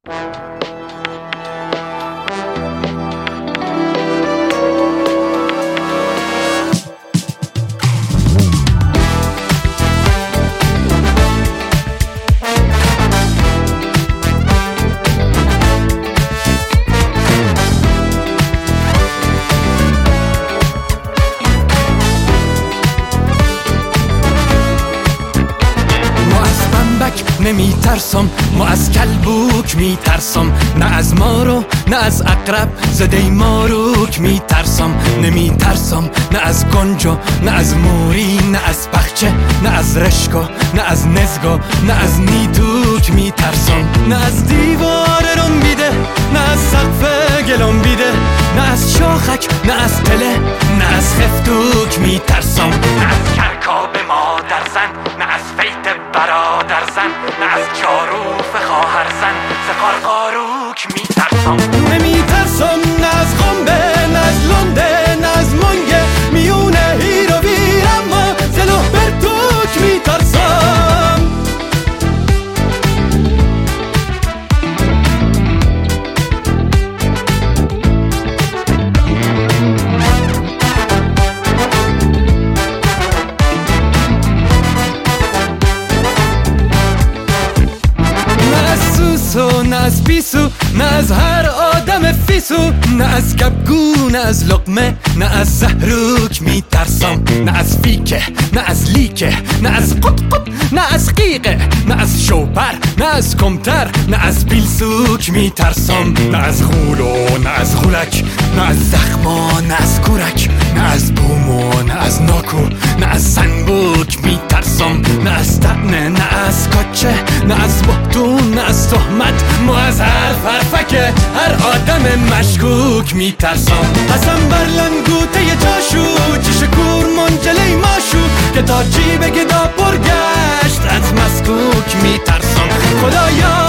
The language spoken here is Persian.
نمی ترسم، ما از کلبوک می ترسم، نه از مارو نه از عقرب زده ماروک می ترسم. نمی ترسم نه از گنجو نه از موری نه از بخچه نه از رشکو نه از نزگو نه از نیتوک می ترسم. نه از دیوار رون بیده نه از سقف گلون بیده نه از شاخک نه از تله نه از خفتوک می ترسم. نه از کرکاب مادر زن نه از فیت برادر زن نه از چاروف خواهر زن زقارقاروک می ترسم. نمی ترسم نه از خنبه نه از لنده نه از منگه میونه هیر و ویر اما زلوه برتوک می ترسم. نه از پیسو نه از هر آدم فیسو نه از کبگو نه از لقمه نه از زهروک می ترسم. نه از فیکه نه از لیکه نه از قط نه از قیقه نه از شوپر نه از کمتر نه از بیلسوک می ترسم. نه از غولو نه از غولک نه از زخما نه از کورک نه از بومو نه از ناکو نه از سنبوک می ترسم. نه از طعنه نه از کچه نه از بهتون نه از تهمت ما از هر فرفکه هر آدم مشکوک می ترسم. حسن برلنگوته جاشو چش کور منجلی ماشو که تا جیب گدا پرگشت از مسکوک می ترسم. خدایا